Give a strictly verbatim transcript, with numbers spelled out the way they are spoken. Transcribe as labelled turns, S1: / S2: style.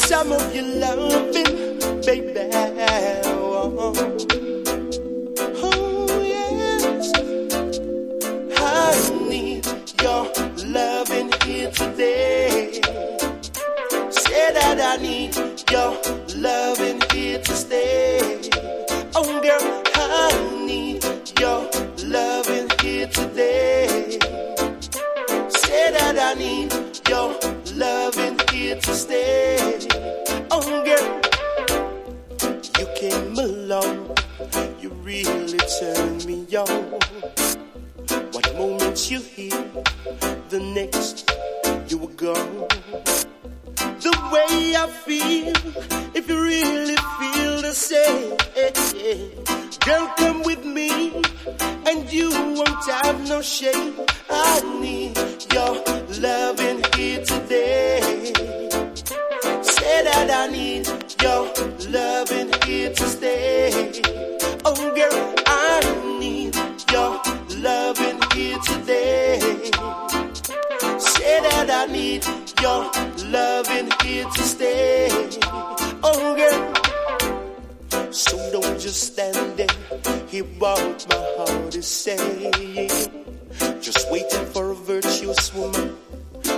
S1: some of your loving, baby. Oh, oh yes, I need your loving here today. Say that I need your loving here to stay. Oh girl, I need your loving here today. Say that I need your loving here to stay. Oh girl, you came along, you really turned me on. One moment you here, the next you were gone. The way I feel, if you really feel the same, girl, come with me, and you won't have no shame. I need your loving here today. Say that I need your loving here to stay. Oh girl, I need your loving here today. Say that I need your loving here to stay. Oh girl, so don't just stand there, hear what my heart is saying. Just waiting for a virtuous woman